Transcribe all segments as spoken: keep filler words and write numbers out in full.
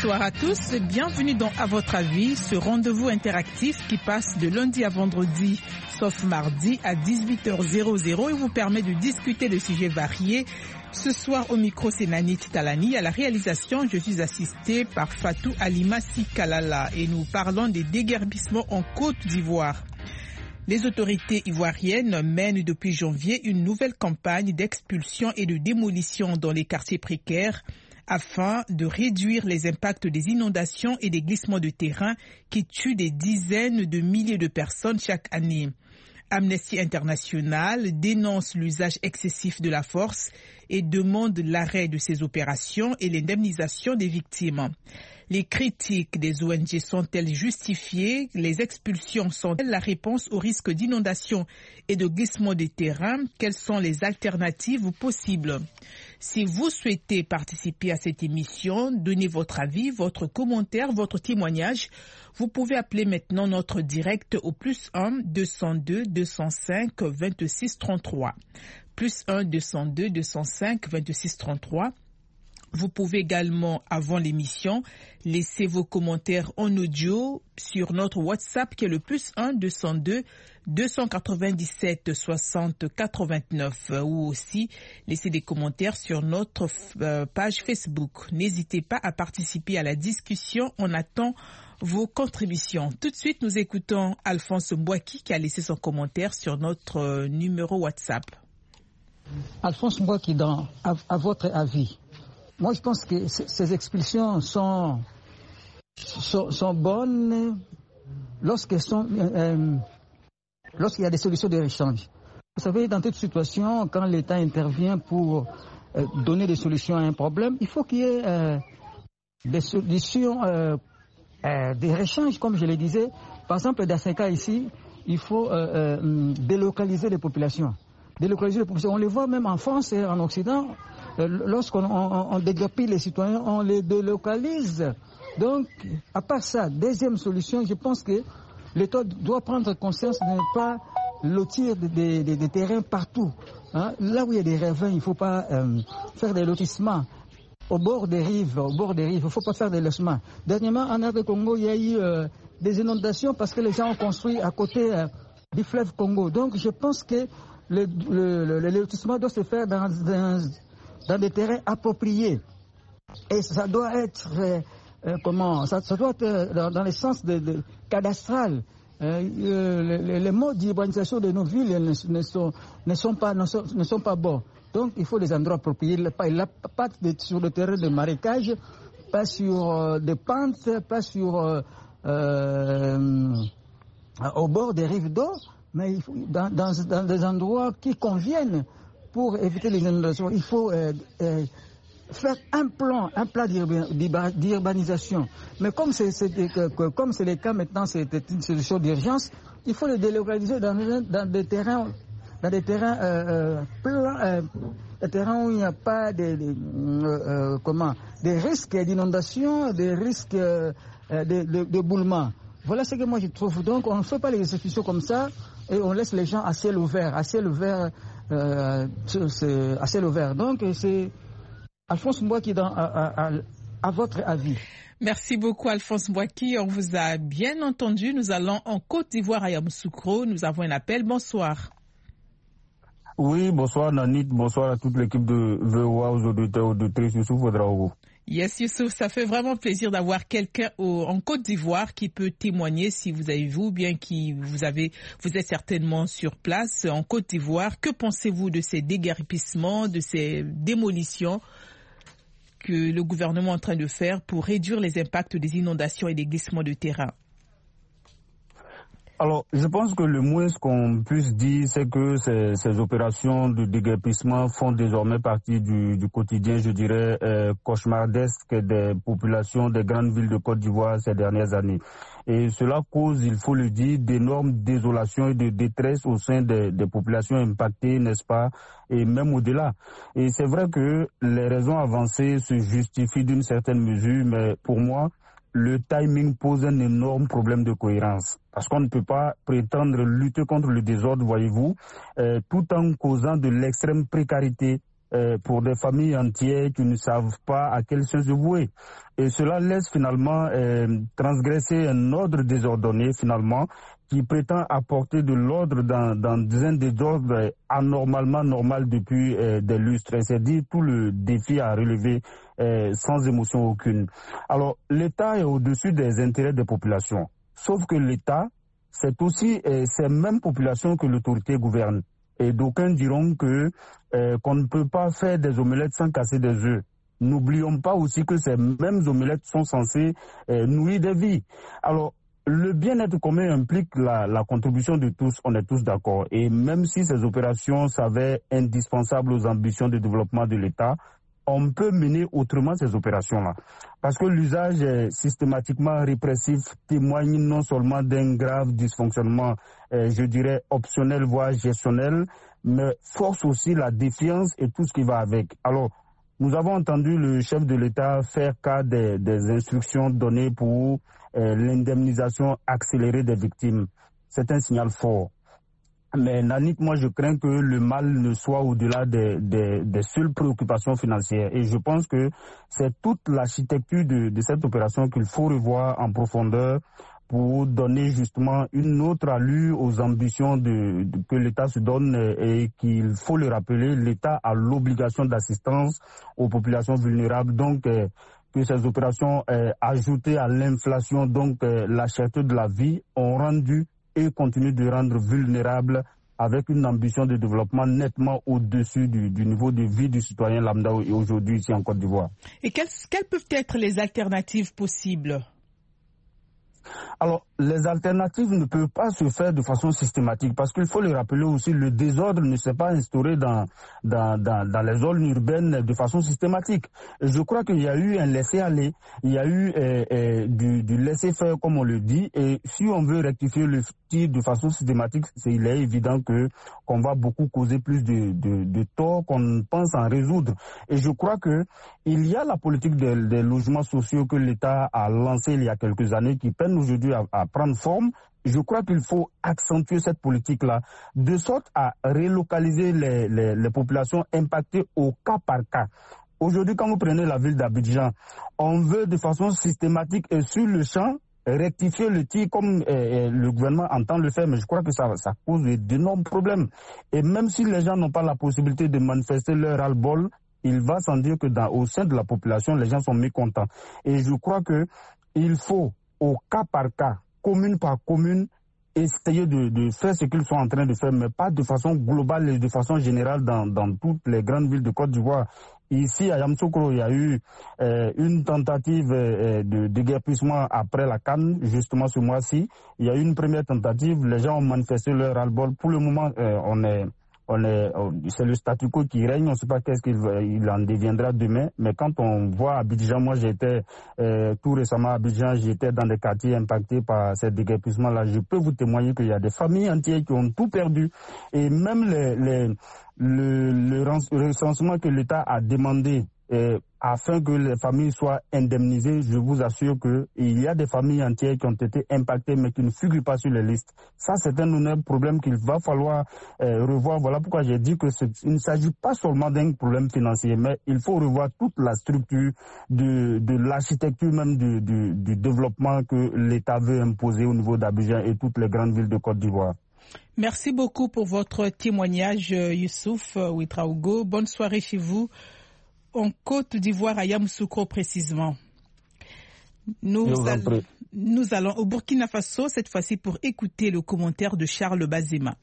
Bonsoir à tous, bienvenue dans À votre avis, ce rendez-vous interactif qui passe de lundi à vendredi, sauf mardi à dix-huit heures et vous permet de discuter de sujets variés. Ce soir au micro c'est Nani Titalani, à la réalisation je suis assistée par Fatou Alima Sikalala et nous parlons des déguerpissements en Côte d'Ivoire. Les autorités ivoiriennes mènent depuis janvier une nouvelle campagne d'expulsion et de démolition dans les quartiers précaires afin de réduire les impacts des inondations et des glissements de terrain qui tuent des dizaines de milliers de personnes chaque année. Amnesty International dénonce l'usage excessif de la force et demande l'arrêt de ces opérations et l'indemnisation des victimes. Les critiques des O N G sont-elles justifiées? Les expulsions sont-elles la réponse au risque d'inondation et de glissement de terrain? Quelles sont les alternatives possibles? Si vous souhaitez participer à cette émission, donnez votre avis, votre commentaire, votre témoignage. Vous pouvez appeler maintenant notre direct au plus un deux cent deux deux cent cinq vingt-six trente-trois. Plus un deux cent deux deux cent cinq vingt-six trente-trois. Vous pouvez également, avant l'émission, laisser vos commentaires en audio sur notre WhatsApp qui est le plus un deux cent deux deux cent quatre-vingt-dix-sept soixante quatre-vingt-neuf ou aussi laisser des commentaires sur notre euh, page Facebook. N'hésitez pas à participer à la discussion. On attend vos contributions. Tout de suite, nous écoutons Alphonse Mbouaki qui a laissé son commentaire sur notre euh, numéro WhatsApp. Alphonse Mbouaki, dans, à, à votre avis, moi, je pense que ces expulsions sont, sont, sont bonnes lorsqu'elles sont, euh, lorsqu'il y a des solutions de rechange. Vous savez, dans toute situation, quand l'État intervient pour euh, donner des solutions à un problème, il faut qu'il y ait euh, des solutions euh, euh, de rechange, comme je le disais. Par exemple, dans ces cas ici, il faut euh, euh, délocaliser les populations. Délocaliser les populations. On les voit même en France et en Occident. Lorsqu'on on, on déguerpit les citoyens, on les délocalise. Donc, à part ça, deuxième solution, je pense que l'État doit prendre conscience de ne pas lotir des de, de, de terrains partout. Hein. Là où il y a des ravins, il ne faut pas euh, faire des lotissements. Au bord des rives, au bord des rives, il ne faut pas faire des lotissements. Dernièrement, en R D Congo, il y a eu euh, des inondations parce que les gens ont construit à côté euh, du fleuve Congo. Donc, je pense que le, le, le, le lotissement doit se faire dans un dans des terrains appropriés. Et ça doit être, euh, euh, comment, ça, ça doit être euh, dans, dans le sens de, de cadastral. Euh, euh, les, les modes d'urbanisation de nos villes ne, ne, sont, ne, sont pas, ne, sont, ne sont pas bons. Donc il faut des endroits appropriés, pas, pas sur le terrain de marécage, pas sur euh, des pentes, pas sur euh, euh, au bord des rives d'eau, mais il faut, dans, dans, dans des endroits qui conviennent. Pour éviter les inondations, il faut euh, euh, faire un plan, un plan d'urbanisation. Mais comme c'est, c'est, comme c'est le cas maintenant, c'est une solution d'urgence, il faut les délocaliser dans, dans des terrains, dans des terrains, euh, plans, euh, des terrains où il n'y a pas de, de, euh, comment, des risques d'inondation, des risques euh, de, de, de boulement. Voilà ce que moi je trouve. Donc on ne fait pas les exécutions comme ça et on laisse les gens à ciel ouvert, à ciel ouvert. Euh, c'est à ciel ouvert. Donc c'est Alphonse Mbouaki dans à, à, à votre avis. Merci beaucoup Alphonse Mbouaki, on vous a bien entendu. Nous allons en Côte d'Ivoire à Yamoussoukro. Nous avons un appel. Bonsoir. Oui, bonsoir Nanit, bonsoir à toute l'équipe de V O A, aux auditeurs, auditrices, Youssouf Ouedraogo. Yes, Youssouf, ça fait vraiment plaisir d'avoir quelqu'un au, en Côte d'Ivoire qui peut témoigner si vous avez vu, ou bien qui vous avez, vous êtes certainement sur place en Côte d'Ivoire. Que pensez-vous de ces déguerpissements, de ces démolitions que le gouvernement est en train de faire pour réduire les impacts des inondations et des glissements de terrain? Alors, je pense que le moins qu'on puisse dire, c'est que ces, ces opérations de déguerpissement font désormais partie du, du quotidien, je dirais, euh, cauchemardesque des populations des grandes villes de Côte d'Ivoire ces dernières années. Et cela cause, il faut le dire, d'énormes désolations et de détresse au sein des, des populations impactées, n'est-ce pas, et même au-delà. Et c'est vrai que les raisons avancées se justifient d'une certaine mesure, mais pour moi, le timing pose un énorme problème de cohérence. Parce qu'on ne peut pas prétendre lutter contre le désordre, voyez-vous, euh, tout en causant de l'extrême précarité euh, pour des familles entières qui ne savent pas à quel sens se vouer. Et cela laisse finalement euh, transgresser un ordre désordonné finalement qui prétend apporter de l'ordre dans, dans un désordre anormalement normal depuis euh, des lustres. Et c'est dire tout le défi à relever euh, sans émotion aucune. Alors l'État est au-dessus des intérêts des populations. Sauf que l'État, c'est aussi euh, ces mêmes populations que l'autorité gouverne. Et d'aucuns diront que euh, qu'on ne peut pas faire des omelettes sans casser des œufs. N'oublions pas aussi que ces mêmes omelettes sont censées euh, nourrir des vies. Alors, le bien-être commun implique la, la contribution de tous, on est tous d'accord. Et même si ces opérations s'avèrent indispensables aux ambitions de développement de l'État, on peut mener autrement ces opérations-là. Parce que l'usage systématiquement répressif témoigne non seulement d'un grave dysfonctionnement, euh, je dirais optionnel, voire gestionnel, mais force aussi la défiance et tout ce qui va avec. Alors, nous avons entendu le chef de l'État faire cas des, des instructions données pour euh, l'indemnisation accélérée des victimes. C'est un signal fort. Mais Nanik, moi je crains que le mal ne soit au-delà des, des, des seules préoccupations financières. Et je pense que c'est toute l'architecture de, de cette opération qu'il faut revoir en profondeur pour donner justement une autre allure aux ambitions de, de, que l'État se donne et qu'il faut le rappeler, l'État a l'obligation d'assistance aux populations vulnérables. Donc, euh, que ces opérations euh, ajoutées à l'inflation, donc euh, la cherté de la vie, ont rendu et continuent de rendre vulnérables avec une ambition de développement nettement au-dessus du, du niveau de vie du citoyen lambda aujourd'hui ici en Côte d'Ivoire. Et quelles, quelles peuvent être les alternatives possibles ? Alors, les alternatives ne peuvent pas se faire de façon systématique parce qu'il faut le rappeler aussi, le désordre ne s'est pas instauré dans, dans, dans, dans les zones urbaines de façon systématique. Et je crois qu'il y a eu un laisser-aller, il y a eu euh, euh, du, du laisser-faire comme on le dit, et si on veut rectifier le tir de façon systématique, c'est, il est évident que qu'on va beaucoup causer plus de, de, de tort qu'on pense en résoudre. Et je crois que il y a la politique des, des logements sociaux que l'État a lancée il y a quelques années qui peine aujourd'hui à, à prendre forme. Je crois qu'il faut accentuer cette politique-là de sorte à relocaliser les, les, les populations impactées au cas par cas. Aujourd'hui, quand vous prenez la ville d'Abidjan, on veut de façon systématique et sur le champ rectifier le tir comme euh, le gouvernement entend le faire, mais je crois que ça, ça cause d'énormes problèmes. Et même si les gens n'ont pas la possibilité de manifester leur ras-le-bol, il va sans dire que dans, au sein de la population, les gens sont mécontents. Et je crois que il faut, au cas par cas, commune par commune, essayer de, de faire ce qu'ils sont en train de faire, mais pas de façon globale et de façon générale dans, dans toutes les grandes villes de Côte d'Ivoire. Ici, à Yamoussoukro, il y a eu euh, une tentative euh, de déguerpissement après la Cannes, justement ce mois-ci. Il y a eu une première tentative, les gens ont manifesté leur ras-le-bol. Pour le moment, euh, on est... On est, c'est le statu quo qui règne, on ne sait pas qu'est-ce qu'il il en deviendra demain, mais quand on voit Abidjan, moi j'étais euh, tout récemment à Abidjan, j'étais dans des quartiers impactés par ces déguerpissements-là, je peux vous témoigner qu'il y a des familles entières qui ont tout perdu, et même les, les, le, le recensement que l'État a demandé euh, afin que les familles soient indemnisées, je vous assure qu'il y a des familles entières qui ont été impactées mais qui ne figurent pas sur les listes. Ça, c'est un énorme problème qu'il va falloir euh, revoir. Voilà pourquoi j'ai dit que il ne s'agit pas seulement d'un problème financier, mais il faut revoir toute la structure de, de l'architecture même du, du, du développement que l'État veut imposer au niveau d'Abidjan et toutes les grandes villes de Côte d'Ivoire. Merci beaucoup pour votre témoignage, Youssouf Ouedraogo. Bonne soirée chez vous. En Côte d'Ivoire, à Yamoussoukro précisément. Nous, all... nous allons au Burkina Faso, cette fois-ci pour écouter le commentaire de Charles Bazema.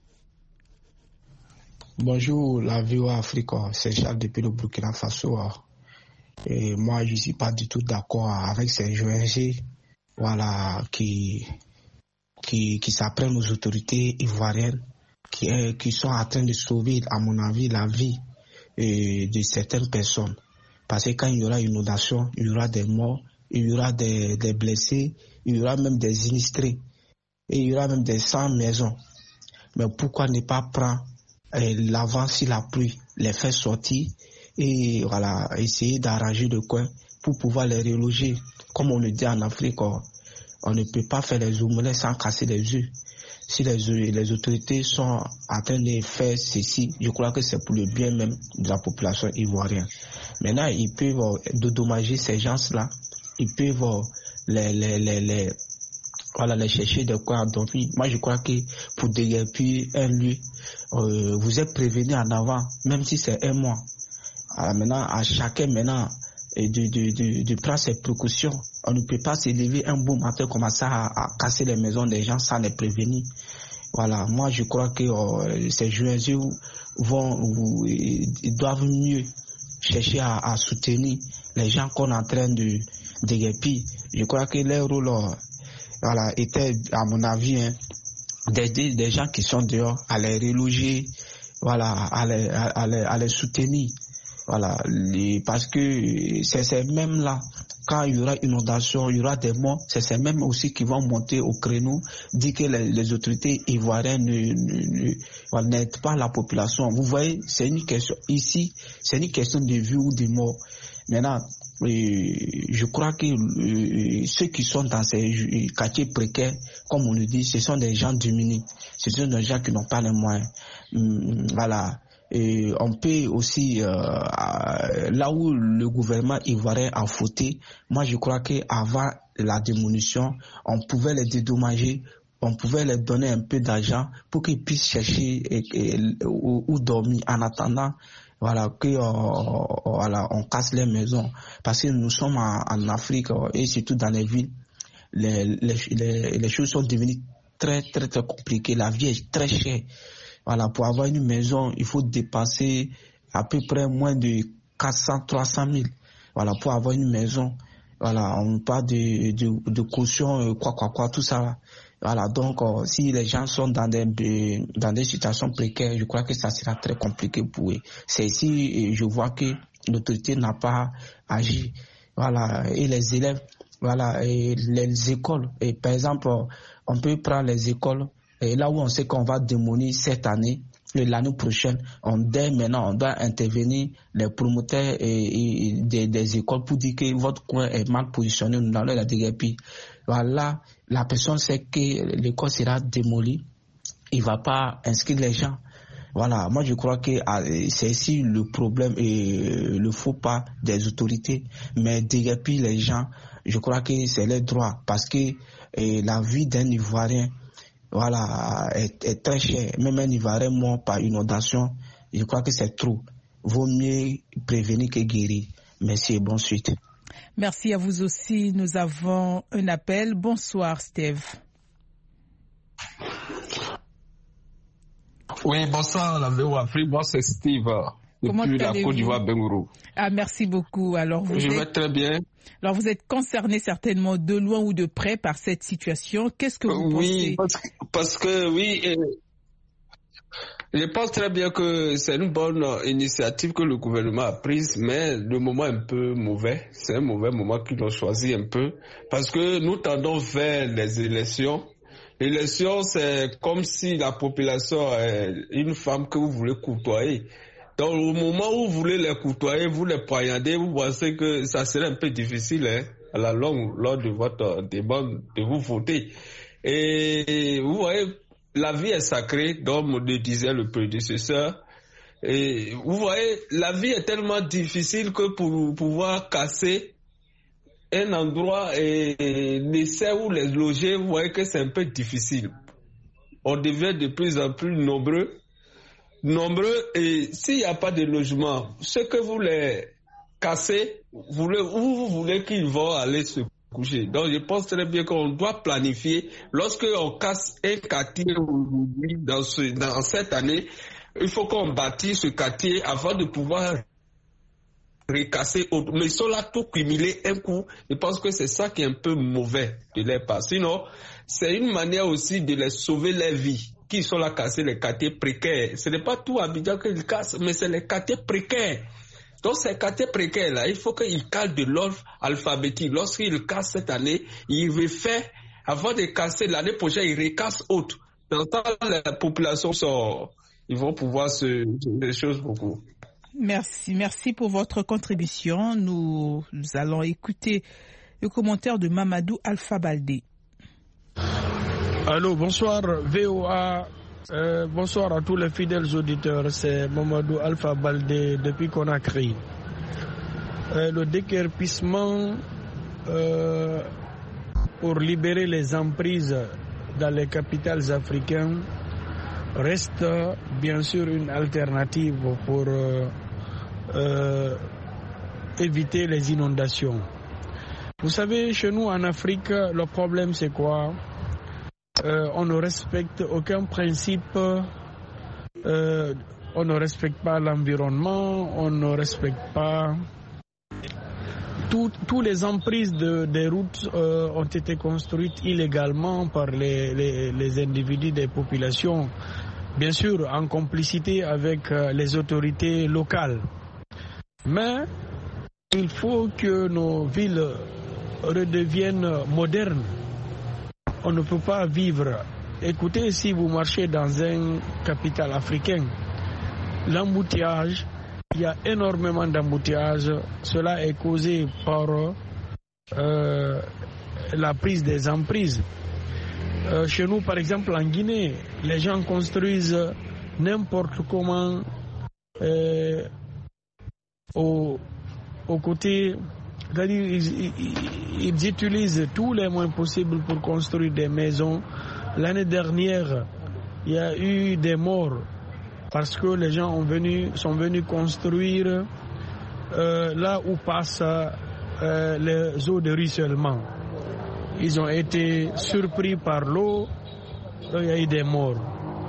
Bonjour, la V O A Afrique, c'est Charles depuis le Burkina Faso. Et moi, je ne suis pas du tout d'accord avec ces O N G voilà, qui, qui, qui s'apprennent aux autorités ivoiriennes, qui, qui sont en train de sauver, à mon avis, la vie de certaines personnes. Parce que quand il y aura une inondation, il y aura des morts, il y aura des, des blessés, il y aura même des sinistrés, et il y aura même des cent maisons. Mais pourquoi ne pas prendre euh, l'avant si la pluie les fait sortir et voilà, essayer d'arranger le coin pour pouvoir les reloger. Comme on le dit en Afrique, on, on ne peut pas faire les omelettes sans casser les œufs. si les, les autorités sont en train de faire ceci, je crois que c'est pour le bien même de la population ivoirienne. Maintenant, ils peuvent dédommager ces gens-là, ils peuvent les, les, les, les, voilà, les chercher de quoi dormir. Moi, je crois que pour déguerpir un lieu, euh, vous êtes prévenu en avant, même si c'est un mois. Alors maintenant, à chacun maintenant de, de, de, de prendre ses précautions. On ne peut pas se lever un beau matin commencer à, à casser les maisons des gens sans les prévenir. Voilà, moi je crois que euh, ces joueurs vont, ou, ils doivent mieux chercher à, à soutenir les gens qu'on est en train de déguerpir. Je crois que leur rôle euh, voilà, était, à mon avis, hein, d'aider des gens qui sont dehors à les reloger, voilà, à les, à, à les, à les soutenir. Voilà, les, parce que c'est ces mêmes là, quand il y aura inondation, il y aura des morts, c'est ces mêmes aussi qui vont monter au créneau, dire que les, les autorités ivoiriennes ne, ne, ne, n'aident pas la population. Vous voyez, c'est une question, ici, c'est une question de vie ou de mort. Maintenant, euh, je crois que euh, ceux qui sont dans ces quartiers précaires, comme on le dit, ce sont des gens démunis, ce sont des gens qui n'ont pas les moyens. Hum, voilà. Et on peut aussi, euh, là où le gouvernement ivoirien a fauté, moi je crois qu'avant la démolition, on pouvait les dédommager, on pouvait leur donner un peu d'argent pour qu'ils puissent chercher et, et, où, où dormir en attendant, voilà, que euh, voilà, on casse les maisons. Parce que nous sommes en, en Afrique et surtout dans les villes, les, les, les, les choses sont devenues très très très compliquées, la vie est très chère. Voilà, pour avoir une maison, il faut dépenser à peu près moins de quatre cents, trois cent mille. Voilà, pour avoir une maison. Voilà, on parle de, de, de caution, quoi, quoi, quoi, tout ça. Voilà, donc, euh, si les gens sont dans des, dans des situations précaires, je crois que ça sera très compliqué pour eux. C'est ici, je vois que l'autorité n'a pas agi. Voilà, et les élèves, voilà, et les écoles. Et par exemple, on peut prendre les écoles. Et là où on sait qu'on va démolir cette année, l'année prochaine, on dès maintenant, on doit intervenir les promoteurs et, et des, des écoles pour dire que votre coin est mal positionné, nous allons la déguerpir. Voilà, la personne sait que l'école sera démolie, il ne va pas inscrire les gens. Voilà, moi je crois que c'est ici le problème et le faux pas des autorités. Mais déguerpir les gens, je crois que c'est leur droit parce que et la vie d'un Ivoirien, voilà, est, est très cher. Même un Ivoirien mort par inondation, je crois que c'est trop. Vaut mieux prévenir que guérir. Merci et bonne suite. Merci à vous aussi. Nous avons un appel. Bonsoir, Steve. Oui, bonsoir, la V O Afrique. Moi, c'est Steve. Comment depuis la Côte d'Ivoire, Bengourou. Ah, merci beaucoup. Alors, vous Je êtes... vais très bien. Alors, vous êtes concerné certainement de loin ou de près par cette situation. Qu'est-ce que vous oui, pensez? Parce que, parce que oui, euh, je pense très bien que c'est une bonne initiative que le gouvernement a prise, mais le moment est un peu mauvais. C'est un mauvais moment qu'ils ont choisi un peu. Parce que nous tendons vers les élections. L'élection, c'est comme si la population est une femme que vous voulez côtoyer. Donc, au moment où vous voulez les côtoyer, vous les poignardez, vous pensez que ça serait un peu difficile hein, à la longue, lors de votre débat, de vous voter. Et vous voyez, la vie est sacrée, comme le disait le prédécesseur. Et vous voyez, la vie est tellement difficile que pour pouvoir casser un endroit et laisser où les loger, vous voyez que c'est un peu difficile. On devient de plus en plus nombreux. Nombreux et s'il n'y a pas de logement, ce que vous les cassez, vous voulez, où vous voulez qu'ils vont aller se coucher. Donc je pense très bien qu'on doit planifier. Lorsque on casse un quartier aujourd'hui dans, ce, dans cette année, il faut qu'on bâtisse ce quartier avant de pouvoir recasser autre. Mais ils sont là tout cumulé un coup. Je pense que c'est ça qui est un peu mauvais de leur part. Sinon, c'est une manière aussi de les sauver leur vie. Qui sont là casser les quartiers précaires. Ce n'est pas tout Abidjan qu'ils cassent, mais c'est les quartiers précaires. Donc ces quartiers précaires là, il faut qu'ils cassent de l'ordre alphabétique. Lorsqu'ils cassent cette année, ils refont, avant de casser l'année prochaine, ils recassent autre. Dans ce temps, la population sort, ils vont pouvoir se des choses beaucoup. Merci, merci pour votre contribution. Nous, nous allons écouter le commentaire de Mamadou Alpha Baldé. Allô, bonsoir V O A, euh, bonsoir à tous les fidèles auditeurs, c'est Mamadou Alpha Baldé depuis Conakry. Euh, le déguerpissement euh, pour libérer les emprises dans les capitales africaines reste bien sûr une alternative pour euh, euh, éviter les inondations. Vous savez, chez nous en Afrique, le problème c'est quoi? euh, On ne respecte aucun principe, euh, on ne respecte pas l'environnement, on ne respecte pas... Tout, tous les emprises de, des routes euh, ont été construites illégalement par les, les, les individus des populations, bien sûr en complicité avec euh, les autorités locales. Mais il faut que nos villes redeviennent modernes. On ne peut pas vivre. Écoutez, si vous marchez dans un capital africain, l'embouteillage, il y a énormément d'embouteillages. Cela est causé par euh, la prise des emprises. Euh, chez nous, par exemple, en Guinée, les gens construisent n'importe comment euh, au, au côté... C'est-à-dire ils, ils, ils utilisent tous les moyens possibles pour construire des maisons. L'année dernière, il y a eu des morts parce que les gens ont venu, sont venus construire euh, là où passent euh, les eaux de ruissellement. Ils ont été surpris par l'eau, donc il y a eu des morts.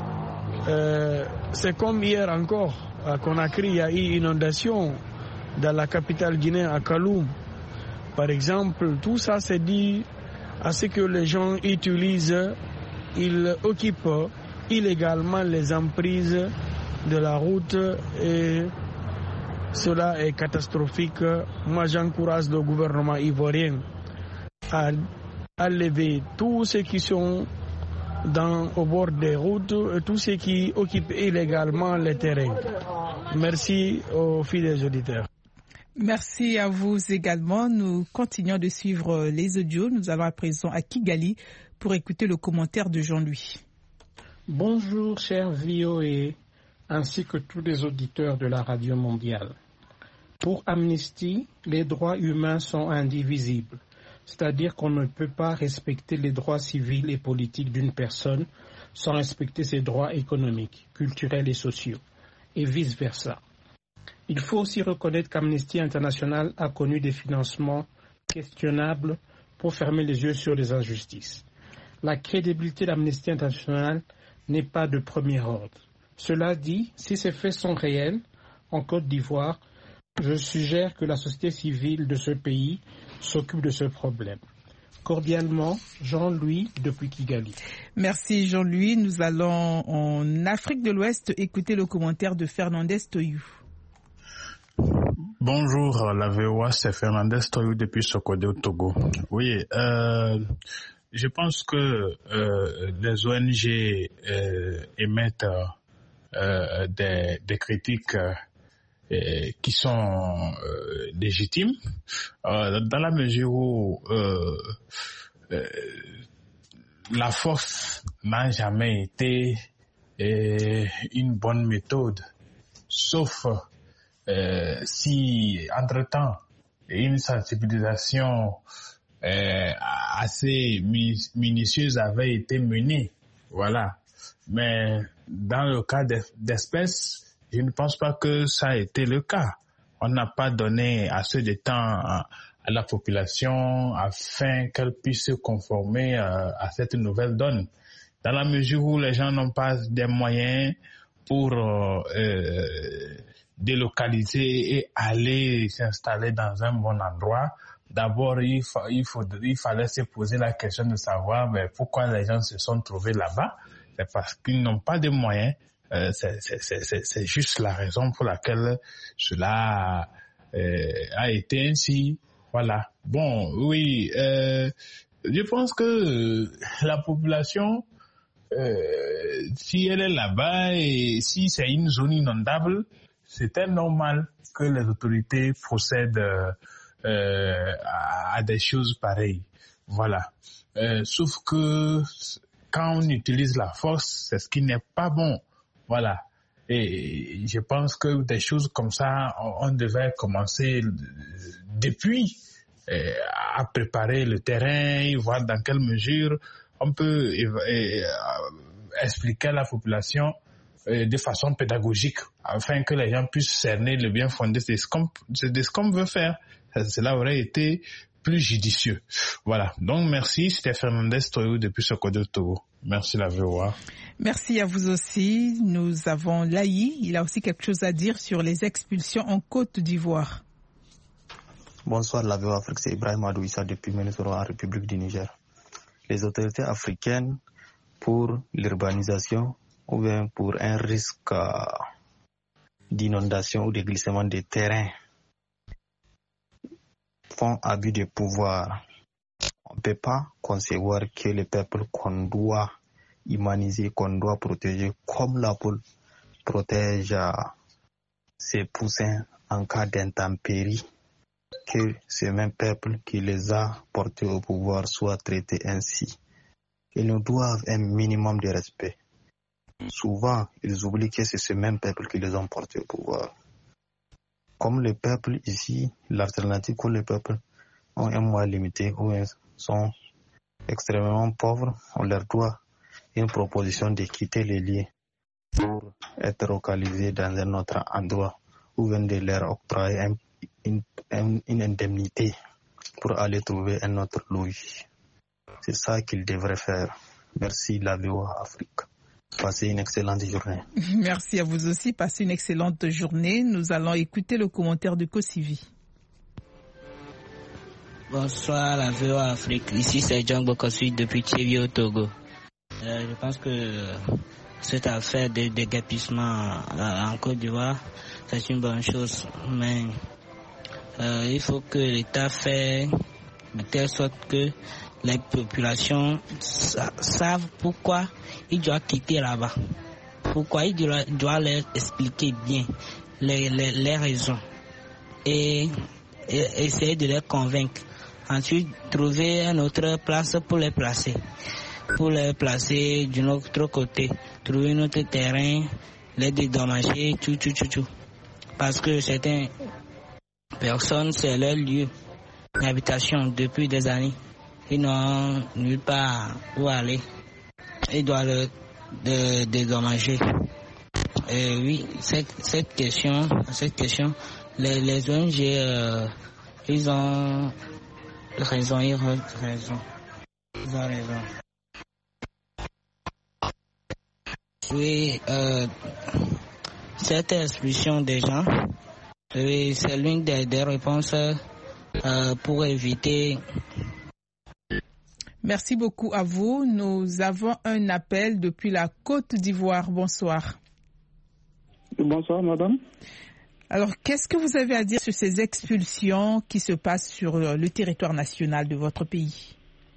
Euh, c'est comme hier encore, à Conakry, il y a eu une inondation dans la capitale guinéenne, à Kaloum. Par exemple, tout ça c'est dû à ce que les gens utilisent, ils occupent illégalement les emprises de la route et cela est catastrophique. Moi j'encourage le gouvernement ivoirien à, à lever tous ceux qui sont dans, au bord des routes et tous ceux qui occupent illégalement les terrains. Merci aux fidèles auditeurs. Merci à vous également. Nous continuons de suivre les audios. Nous allons à présent à Kigali pour écouter le commentaire de Jean-Louis. Bonjour, cher V O A, ainsi que tous les auditeurs de la radio mondiale. Pour Amnesty, les droits humains sont indivisibles, c'est-à-dire qu'on ne peut pas respecter les droits civils et politiques d'une personne sans respecter ses droits économiques, culturels et sociaux, et vice-versa. Il faut aussi reconnaître qu'Amnesty International a connu des financements questionnables pour fermer les yeux sur les injustices. La crédibilité d'Amnesty International n'est pas de premier ordre. Cela dit, si ces faits sont réels, en Côte d'Ivoire, je suggère que la société civile de ce pays s'occupe de ce problème. Cordialement, Jean-Louis depuis Kigali. Merci Jean-Louis. Nous allons en Afrique de l'Ouest écouter le commentaire de Fernandez Toyou. Bonjour, la V O A, c'est Fernandez Toyou depuis Sokodé au Togo. Oui, euh, je pense que euh, les O N G euh, émettent euh, des, des critiques euh, qui sont euh, légitimes, euh, dans la mesure où euh, euh, la force n'a jamais été euh, une bonne méthode, sauf Euh, si, entre-temps, une sensibilisation euh, assez minutieuse avait été menée, voilà. Mais dans le cas d'espèces, je ne pense pas que ça a été le cas. On n'a pas donné assez de temps à, à la population afin qu'elle puisse se conformer euh, à cette nouvelle donne. Dans la mesure où les gens n'ont pas des moyens pour euh, euh, délocaliser et aller s'installer dans un bon endroit, d'abord il, fa- il, faut, il fallait se poser la question de savoir mais pourquoi les gens se sont trouvés là-bas. C'est parce qu'ils n'ont pas de moyens. Euh, c'est, c'est, c'est, c'est juste la raison pour laquelle cela euh, a été ainsi. Voilà. Bon, oui, euh, je pense que la population, euh, si elle est là-bas et si c'est une zone inondable, c'était normal que les autorités procèdent euh, à, à des choses pareilles. Voilà. Euh, sauf que quand on utilise la force, c'est ce qui n'est pas bon. Voilà. Et je pense que des choses comme ça, on devait commencer depuis euh, à préparer le terrain, voir dans quelle mesure on peut euh, expliquer à la population euh, de façon pédagogique afin que les gens puissent cerner le bien fondé de ce qu'on, de ce qu'on veut faire. Cela aurait été plus judicieux. Voilà. Donc, merci. C'était Fernandez Toyou depuis Sokodo, Togo. Merci la V O A. Merci à vous aussi. Nous avons Laï. Il a aussi quelque chose à dire sur les expulsions en Côte d'Ivoire. Bonsoir la V O A Afrique. C'est Ibrahim Adouissa depuis Ménétoro en République du Niger. Les autorités africaines, pour l'urbanisation ou bien pour un risque d'inondation ou de glissement des terrains, font abus de pouvoir. On ne peut pas concevoir que le peuple qu'on doit humaniser, qu'on doit protéger, comme la poule protège ses poussins en cas d'intempérie, que ce même peuple qui les a portés au pouvoir soit traité ainsi. Ils nous doivent un minimum de respect. Souvent, ils oublient que c'est ce même peuple qui les a portés au pouvoir. Comme le peuple ici, l'alternative pour le peuple ont un mois limité ou sont extrêmement pauvres, on leur doit une proposition de quitter les lieux pour être localisés dans un autre endroit ou bien de leur octroyer un, une, une, une indemnité pour aller trouver un autre logis. C'est ça qu'ils devraient faire. Merci la V O A Afrique. Passez une excellente journée. Merci à vous aussi. Passez une excellente journée. Nous allons écouter le commentaire de Kosivi. Bonsoir la V O A Afrique. Ici c'est John Bokosui depuis Tchévi au Togo. Euh, je pense que cette affaire de déguerpissement en Côte d'Ivoire, c'est une bonne chose. Mais euh, il faut que l'État fasse de telle sorte que les populations sa- savent pourquoi ils doivent quitter là-bas. Pourquoi ils doivent, doivent leur expliquer bien les, les, les raisons. Et, et essayer de les convaincre. Ensuite, trouver une autre place pour les placer. Pour les placer d'un autre côté. Trouver un autre terrain, les dédommager, tout, tout, tout, tout. Parce que certaines personnes, c'est leur lieu d'habitation depuis des années. Ils n'ont nulle part où aller. Ils doivent le de, dédommager. Et oui, cette, cette question, cette question, les, les O N G, euh, ils ont raison, ils ont raison. Ils ont raison. Oui, euh, cette expulsion des gens, oui, c'est l'une des, des réponses euh, pour éviter. Merci beaucoup à vous. Nous avons un appel depuis la Côte d'Ivoire. Bonsoir. Bonsoir, madame. Alors, qu'est-ce que vous avez à dire sur ces expulsions qui se passent sur le territoire national de votre pays?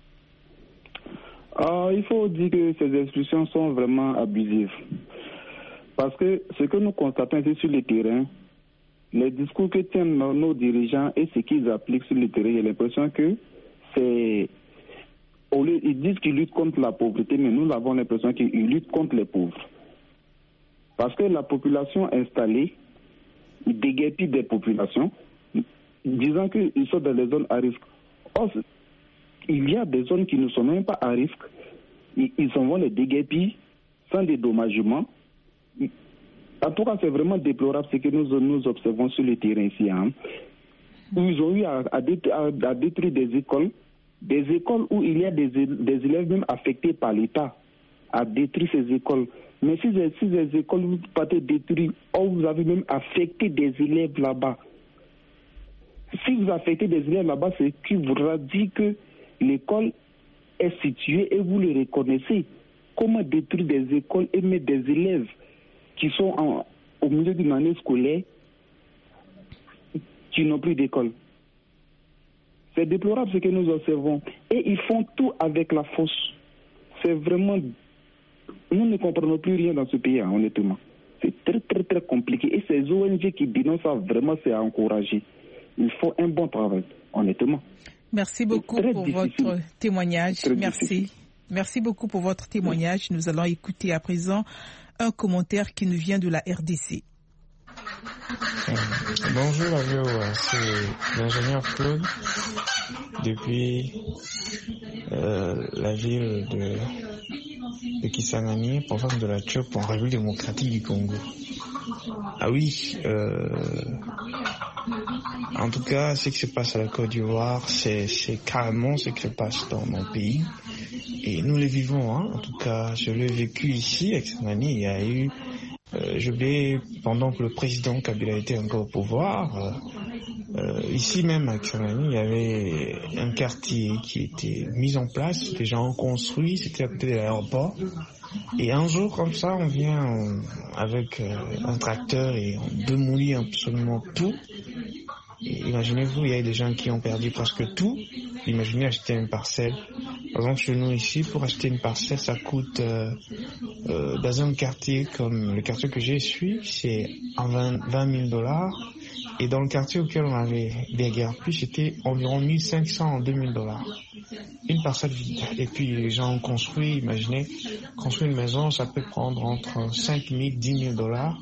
Euh, il faut dire que ces expulsions sont vraiment abusives. Parce que ce que nous constatons ici sur le terrain, les discours que tiennent nos, nos dirigeants et ce qu'ils appliquent sur le terrain, j'ai l'impression que c'est... Au lieu, ils disent qu'ils luttent contre la pauvreté, mais nous avons l'impression qu'ils luttent contre les pauvres. Parce que la population installée, ils déguerpissent des populations, disant qu'ils sont dans des zones à risque. Or, il y a des zones qui ne sont même pas à risque. Ils, ils s'en vont les déguerpir sans dédommagement. En tout cas, c'est vraiment déplorable ce que nous, nous observons sur le terrain ici. Hein. Ils ont eu à, à, à, à détruire des écoles, des écoles où il y a des, des élèves même affectés par l'État, à détruire ces écoles. Mais si, si ces écoles vous partez détruire, or vous avez même affecté des élèves là-bas. Si vous affectez des élèves là-bas, c'est qui voudra dire que l'école est située et vous le reconnaissez. Comment détruire des écoles et mettre des élèves qui sont en, au milieu d'une année scolaire qui n'ont plus d'école? C'est déplorable ce que nous observons. Et ils font tout avec la force. C'est vraiment... Nous ne comprenons plus rien dans ce pays, hein, honnêtement. C'est très, très, très compliqué. Et ces O N G qui dénoncent ça, vraiment, c'est à encourager. Il faut un bon travail, honnêtement. Merci beaucoup pour difficile. votre témoignage. Très Merci. Difficile. Merci beaucoup pour votre témoignage. Nous allons écouter à présent un commentaire qui nous vient de la R D C. Bonjour la V O A, c'est l'ingénieur Claude depuis euh, la ville de, de Kisangani, province de la Tchop, en République démocratique du Congo. Ah oui, euh, en tout cas, ce qui se passe à la Côte d'Ivoire, c'est, c'est carrément ce qui se passe dans mon pays. Et nous le vivons, hein. En tout cas, je l'ai vécu ici, avec Kisangani, il y a eu Euh, je vais, pendant que le président Kabila était encore au pouvoir, euh, euh, ici même à Kisangani, il y avait un quartier qui était mis en place, déjà construit, c'était à côté de l'aéroport. Et un jour, comme ça, on vient euh, avec euh, un tracteur et on démolit absolument tout. Et imaginez-vous, il y a des gens qui ont perdu presque tout. Imaginez acheter une parcelle. Par exemple, chez nous ici, pour acheter une parcelle, ça coûte, euh, euh, dans un quartier comme le quartier que j'ai suis, c'est en vingt mille dollars. Et dans le quartier auquel on avait déguerpi, c'était environ mille cinq cents en deux mille dollars. Une parcelle vide. Et puis les gens ont construit, imaginez, construire une maison, ça peut prendre entre cinq mille, dix mille dollars.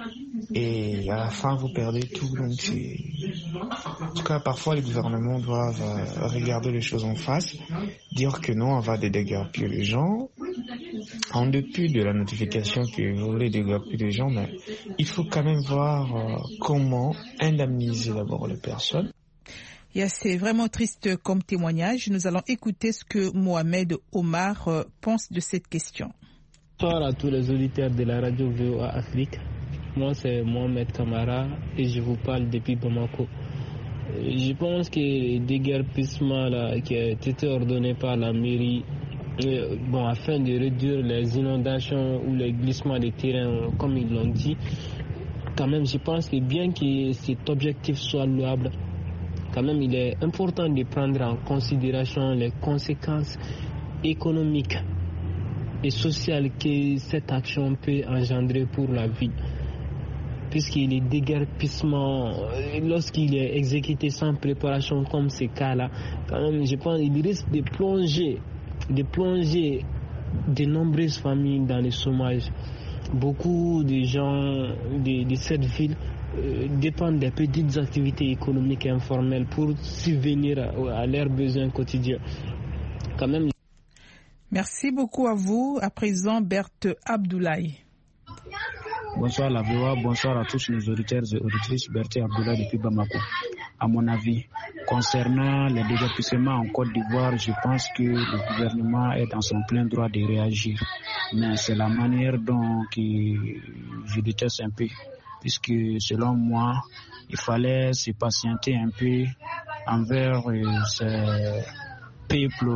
Et à la fin, vous perdez tout. Donc c'est... En tout cas, parfois, les gouvernements doivent euh, regarder les choses en face, dire que non, on va déguerpir les gens. En dépit de la notification que vous voulez déguerpir les gens, mais il faut quand même voir euh, comment indemniser d'abord les personnes. Yeah, c'est vraiment triste comme témoignage. Nous allons écouter ce que Mohamed Omar euh, pense de cette question. Bonsoir à tous les auditeurs de la radio V O A Afrique. Moi, c'est Mohamed Kamara et je vous parle depuis Bamako. Je pense que le déguerpissement là, qui a été ordonné par la mairie, euh, bon, afin de réduire les inondations ou les glissements des terrains, comme ils l'ont dit, quand même, je pense que bien que cet objectif soit louable, quand même, il est important de prendre en considération les conséquences économiques et sociales que cette action peut engendrer pour la ville. Puisqu'il est déguerpissement, lorsqu'il est exécuté sans préparation comme ces cas-là, quand même, je pense qu'il risque de plonger, de plonger de nombreuses familles dans le chômage. Beaucoup de gens de, de cette ville euh, dépendent des petites activités économiques et informelles pour subvenir à, à leurs besoins quotidiens. Quand même. Merci beaucoup à vous. À présent, Berthe Abdoulaye. Bonsoir la V O A, bonsoir à tous nos auditeurs et auditrices. Berthe Abdoulaye depuis Bamako. À mon avis, concernant les déguerpissements en Côte d'Ivoire, je pense que le gouvernement est dans son plein droit de réagir. Mais c'est la manière dont je déteste un peu. Puisque selon moi, il fallait se patienter un peu envers euh, ces peuples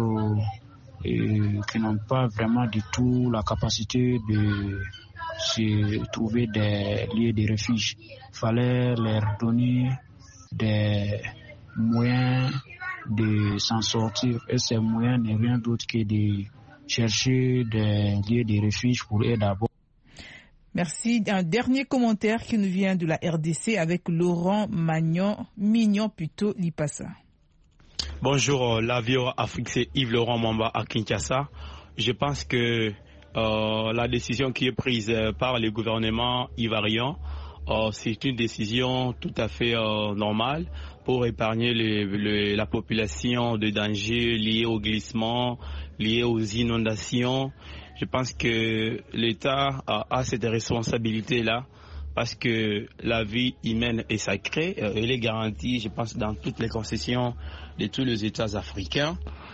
euh, qui n'ont pas vraiment du tout la capacité de se trouver des lieux de refuge. Il fallait leur donner des moyens de s'en sortir. Et ces moyens n'est rien d'autre que de chercher des lieux de refuge pour eux d'abord. Merci. Un dernier commentaire qui nous vient de la R D C avec Laurent Magnon, Mignon plutôt Lipassa. Bonjour, la V O A Afrique, c'est Yves Laurent Mamba à Kinshasa. Je pense que Euh, la décision qui est prise par le gouvernement ivoirien, euh, c'est une décision tout à fait euh, normale pour épargner le, le, la population de dangers liés au glissement, liés aux inondations. Je pense que l'État a, a cette responsabilité-là parce que la vie humaine est sacrée. Euh, elle est garantie, je pense, dans toutes les concessions de tous les États africains.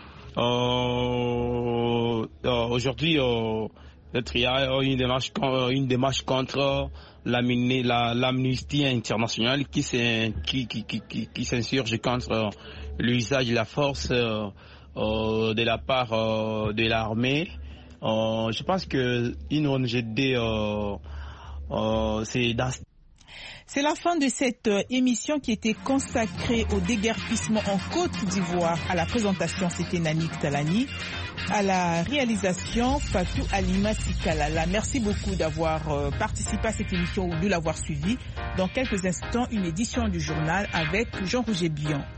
Euh, euh, aujourd'hui, euh, il y a une démarche, une démarche contre l'amnistie la, internationale qui, qui, qui, qui, qui s'insurge contre l'usage de la force euh, euh, de la part euh, de l'armée. Euh, je pense qu'une O N G D, euh, euh, c'est dans... C'est la fin de cette émission qui était consacrée au déguerpissement en Côte d'Ivoire. À la présentation, c'était Nanik Talani. À la réalisation, Fatou Alima Sikalala. Merci beaucoup d'avoir participé à cette émission ou de l'avoir suivie. Dans quelques instants, une édition du journal avec Jean-Roger Bion.